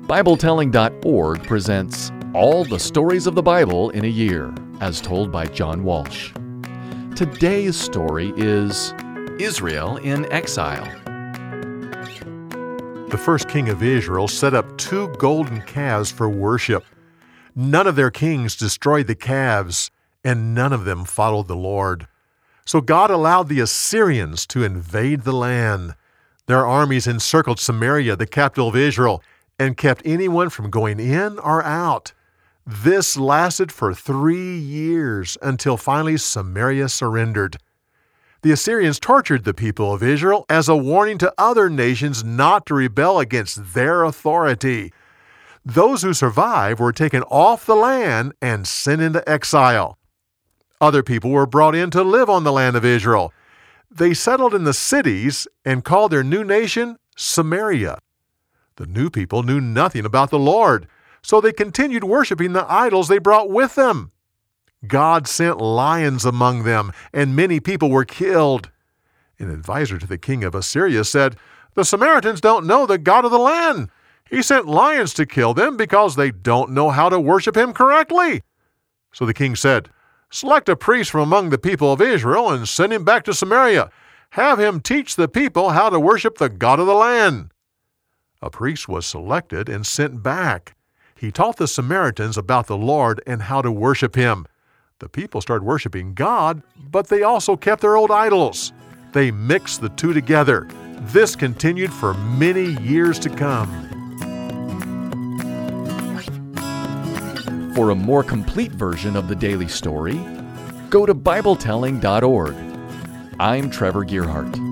BibleTelling.org presents All the Stories of the Bible in a Year, as told by John Walsh. Today's story is Israel in Exile. The first king of Israel set up 2 golden calves for worship. None of their kings destroyed the calves, and none of them followed the Lord. So God allowed the Assyrians to invade the land. Their armies encircled Samaria, the capital of Israel, and kept anyone from going in or out. This lasted for 3 years until finally Samaria surrendered. The Assyrians tortured the people of Israel as a warning to other nations not to rebel against their authority. Those who survived were taken off the land and sent into exile. Other people were brought in to live on the land of Israel. They settled in the cities and called their new nation Samaria. The new people knew nothing about the Lord, so they continued worshiping the idols they brought with them. God sent lions among them, and many people were killed. An advisor to the king of Assyria said, "The Samaritans don't know the God of the land. He sent lions to kill them because they don't know how to worship him correctly." So the king said, "Select a priest from among the people of Israel and send him back to Samaria. Have him teach the people how to worship the God of the land." A priest was selected and sent back. He taught the Samaritans about the Lord and how to worship him. The people started worshiping God, but they also kept their old idols. They mixed the two together. This continued for many years to come. For a more complete version of the daily story, go to BibleTelling.org. I'm Trevor Gearhart.